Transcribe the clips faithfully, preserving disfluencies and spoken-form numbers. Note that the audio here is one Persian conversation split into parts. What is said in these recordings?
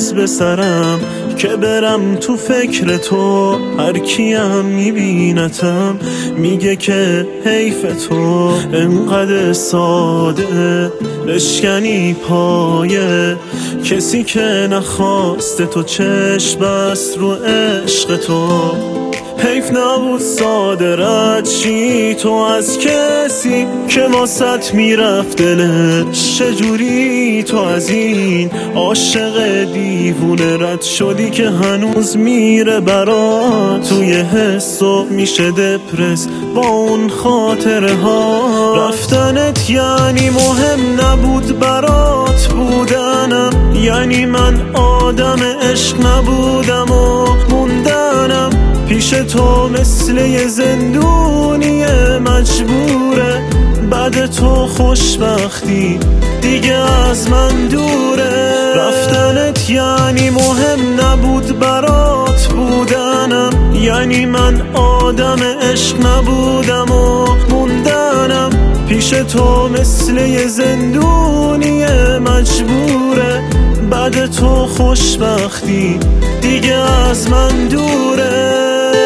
روز به سرم که برم تو فکر تو. هر کیم میبینتم میگه که حیف تو انقدر ساده بشکنی پایه کسی که نخواسته تو چشم بست رو عشق تو. حیف نبود ساده رد چی تو از کسی که واسط میرفت دلش. چجوری تو از این عاشق دیوونه رد شدی که هنوز میره برات توی حس و میشه دپرس با اون خاطره ها. رفتنت یعنی مهم نبود برات بودنم، یعنی من آدم عشق نبودم و موندنم پیش تو مثل یه زندونی مجبوره. بعد تو خوشبختی دیگه از من دوره. رفتنت یعنی مهم نبود برات بودنم، یعنی من آدم عشق نبودم و موندنم پیش تو مثل یه زندونی مجبوره. بعد تو خوشبختی دیگه از من دوره.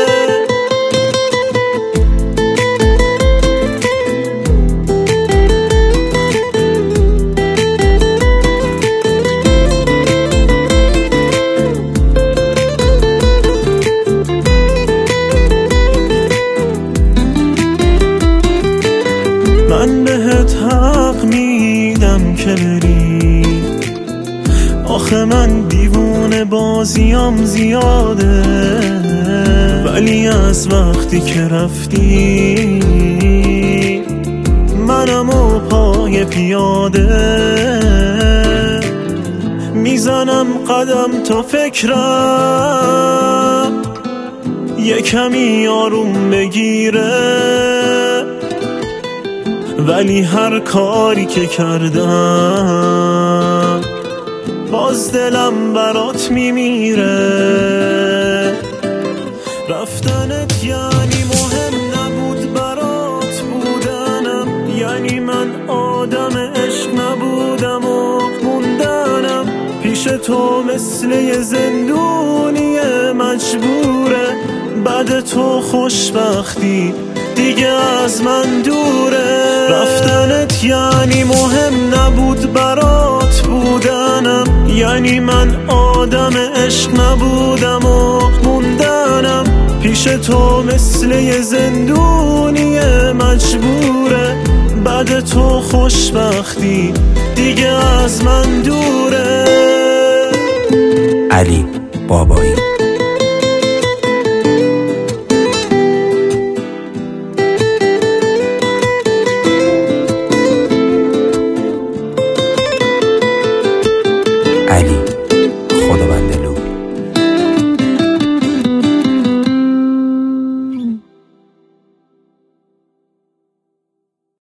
من بهت حق میدم که بری، آخه من دیوونه بازیام زیاده، ولی از وقتی که رفتی منم و پای پیاده میزنم قدم تا فکرم یه کمی آروم بگیره. ولی هر کاری که کردم باز دلم برات میمیره. رفتنت یعنی مهم نبود برات بودنم، یعنی من آدم عشق نبودم و موندنم پیش تو مثل یه زندونی مجبوره. بعد تو خوشبختی دیگه از من دوره. رفتنت یعنی مهم نبود برات بودنم، یعنی من آدم عشق نبودم و موندنم پیش تو مثل یه زندونی مجبوره. بعد تو خوشبختی دیگه از من دوره. علی بابایی.